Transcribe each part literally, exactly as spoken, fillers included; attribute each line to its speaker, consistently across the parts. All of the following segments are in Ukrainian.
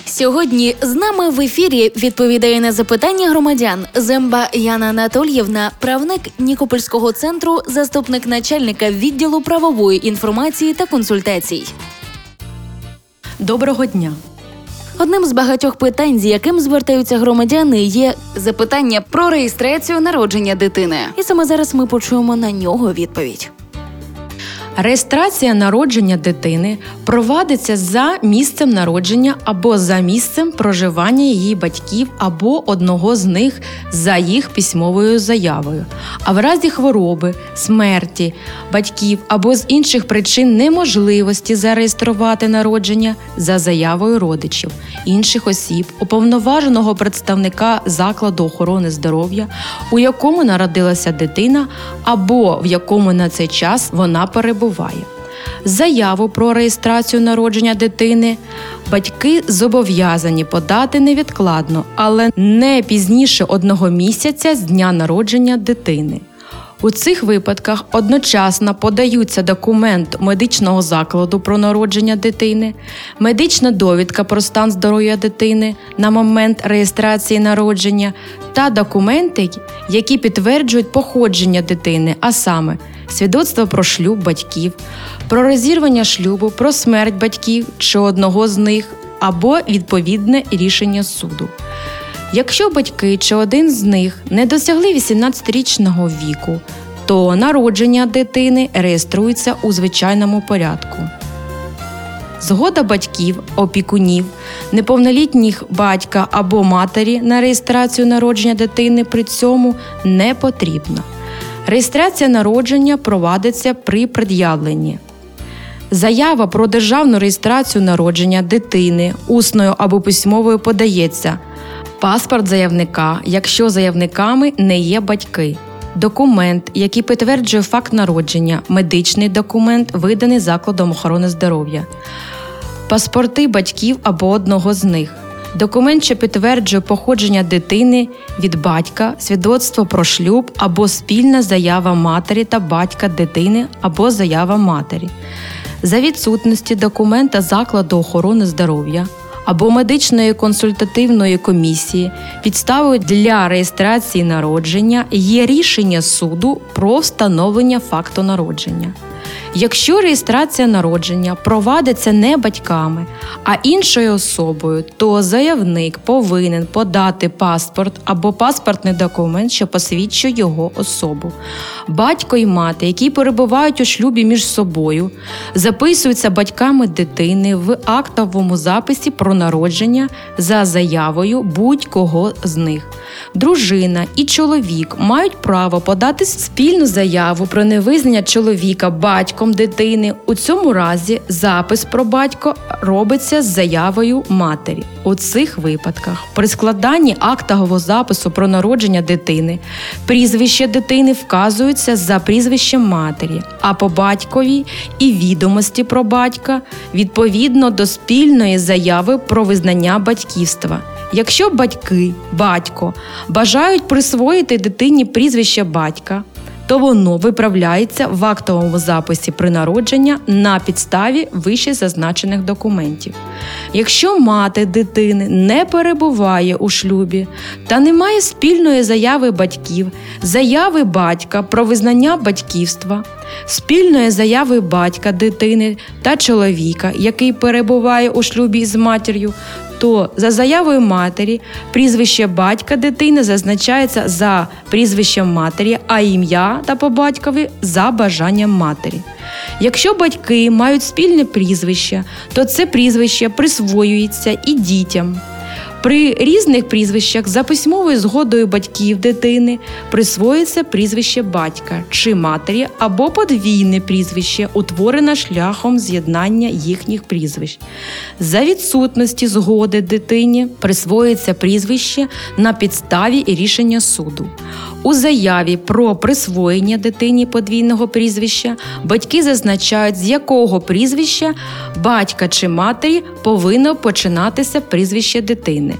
Speaker 1: Сьогодні з нами в ефірі відповідає на запитання громадян Земба Яна Анатоліївна, правник Нікопольського центру, заступник начальника відділу правової інформації та консультацій.
Speaker 2: Доброго дня!
Speaker 1: Одним з багатьох питань, з яким звертаються громадяни, є запитання про реєстрацію народження дитини. І саме зараз ми почуємо на нього відповідь.
Speaker 2: Реєстрація народження дитини провадиться за місцем народження або за місцем проживання її батьків або одного з них за їх письмовою заявою. А в разі хвороби, смерті батьків або з інших причин неможливості зареєструвати народження за заявою родичів, інших осіб, уповноваженого представника закладу охорони здоров'я, у якому народилася дитина або в якому на цей час вона перебуває. Заяву про реєстрацію народження дитини батьки зобов'язані подати невідкладно, але не пізніше одного місяця з дня народження дитини. У цих випадках одночасно подаються документ медичного закладу про народження дитини, медична довідка про стан здоров'я дитини на момент реєстрації народження та документи, які підтверджують походження дитини, а саме свідоцтво про шлюб батьків, про розірвання шлюбу, про смерть батьків чи одного з них або відповідне рішення суду. Якщо батьки чи один з них не досягли вісімнадцятирічного віку, то народження дитини реєструється у звичайному порядку. Згода батьків, опікунів, неповнолітніх батька або матері на реєстрацію народження дитини при цьому не потрібна. Реєстрація народження провадиться при пред'явленні. Заява про державну реєстрацію народження дитини усною або письмовою подається. Паспорт заявника, якщо заявниками не є батьки. Документ, який підтверджує факт народження, медичний документ, виданий закладом охорони здоров'я. Паспорти батьків або одного з них. Документ, що підтверджує походження дитини від батька, свідоцтво про шлюб або спільна заява матері та батька дитини або заява матері. За відсутності документа закладу охорони здоров'я або медичної консультативної комісії підставою для реєстрації народження є рішення суду про встановлення факту народження. Якщо реєстрація народження провадиться не батьками, а іншою особою, то заявник повинен подати паспорт або паспортний документ, що посвідчує його особу. Батько і мати, які перебувають у шлюбі між собою, записуються батьками дитини в актовому записі про народження за заявою будь-кого з них. Дружина і чоловік мають право подати спільну заяву про невизнання чоловіка батьком дитини. У цьому разі запис про батько робиться з заявою матері. У цих випадках при складанні актового запису про народження дитини прізвище дитини вказується за прізвищем матері, а по батькові і відомості про батька відповідно до спільної заяви про визнання батьківства. Якщо батьки, батько, бажають присвоїти дитині прізвище батька, то воно виправляється в актовому записі при народженні на підставі вище зазначених документів. Якщо мати дитини не перебуває у шлюбі та не має спільної заяви батьків, заяви батька про визнання батьківства, спільної заяви батька дитини та чоловіка, який перебуває у шлюбі з матір'ю, то за заявою матері прізвище батька дитини зазначається за прізвищем матері, а ім'я та по батькові за бажанням матері. Якщо батьки мають спільне прізвище, то це прізвище присвоюється і дітям. При різних прізвищах за письмовою згодою батьків дитини присвоюється прізвище батька чи матері або подвійне прізвище, утворене шляхом з'єднання їхніх прізвищ. За відсутності згоди дитині присвоюється прізвище на підставі рішення суду. У заяві про присвоєння дитині подвійного прізвища батьки зазначають, з якого прізвища батька чи матері повинно починатися прізвище дитини.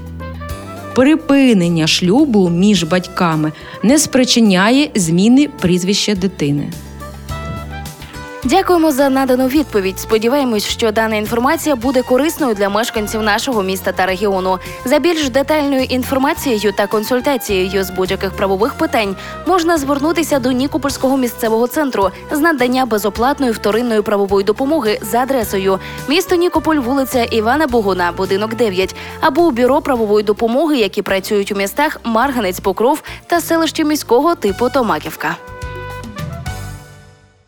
Speaker 2: Припинення шлюбу між батьками не спричиняє зміни прізвища дитини.
Speaker 1: Дякуємо за надану відповідь. Сподіваємось, що дана інформація буде корисною для мешканців нашого міста та регіону. За більш детальною інформацією та консультацією з будь-яких правових питань можна звернутися до Нікопольського місцевого центру з надання безоплатної вторинної правової допомоги за адресою місто Нікополь, вулиця Івана Богуна, будинок дев'ять, або у бюро правової допомоги, які працюють у містах Марганець, Покров та селищі міського типу Томаківка.